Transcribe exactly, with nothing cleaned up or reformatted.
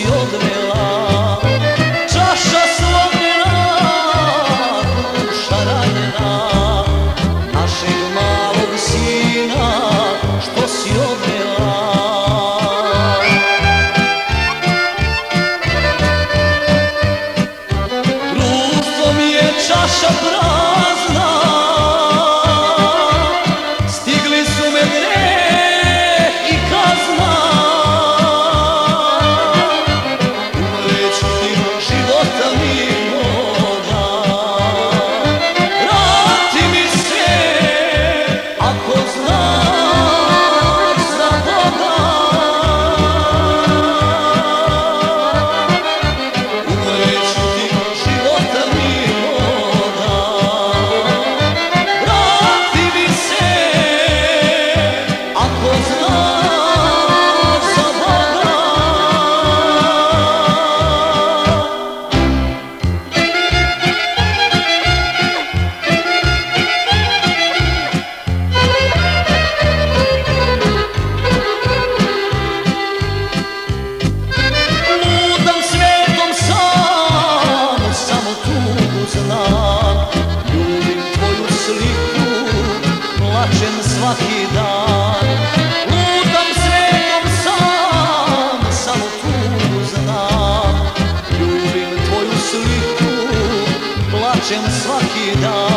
si odnela. Čaša slomljena, duša ranjena, našeg malog sina što si odnela. Društvo mi je čaša prazna, stigli su me greh i kazna. Umreću ti života mimoga, vrati mi se ako znaš za Boga. Umreću ti života mimoga, vrati mi se ako znaš za Boga. Lutam svetom sam, samo tugu znam. Ljubim tvoju sliku, plačem svaki dan. Lutam svetom sam, samo tugu znam. Ljubim tvoju sliku, plačem svaki dan.